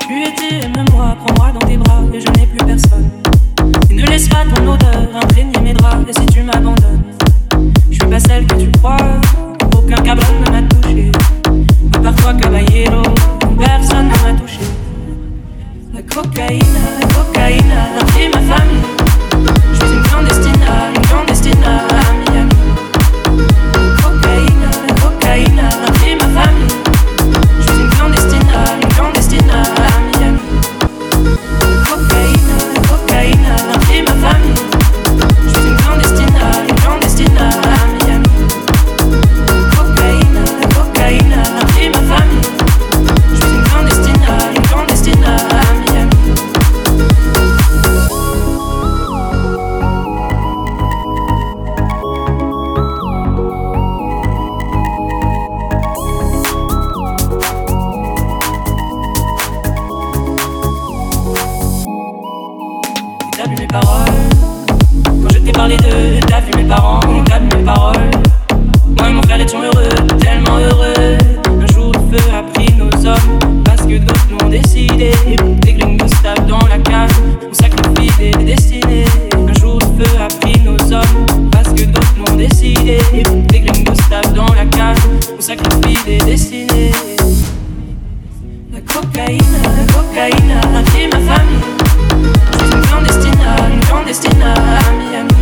Tu étais, aime-moi, prends-moi dans tes bras et je n'ai plus personne. Et ne laisse pas ton odeur imprégner mes draps. Et si tu m'abandonnes, je suis pas celle que tu crois. Aucun cabron ne m'a touché. À part toi, caballero, personne ne m'a touché. La cocaïne a pris ma famille. Je suis une clandestine à Miami. La cocaïne a pris ma famille. Je suis une clandestine à Miami. La cocaïne a pris ma famille. Je suis une clandestine à Miami. La cocaïne a pris ma famille. Je suis une clandestine à Miami. T'as vu mes paroles. Quand je t'ai parlé d'eux, t'as vu mes parents, t'as vu mes paroles. Moi et mon frère étions heureux, tellement heureux. Un jour le feu a pris nos hommes, parce que d'autres l'ont décidé. Des gringos se tapent dans la cave, on sacrifie des destinées. Un jour le feu a pris nos hommes, parce que d'autres l'ont décidé. Des gringos se tapent dans la cave, on sacrifie des destinées. La cocaïne a pris ma famille. Je suis une clandestine à Miami.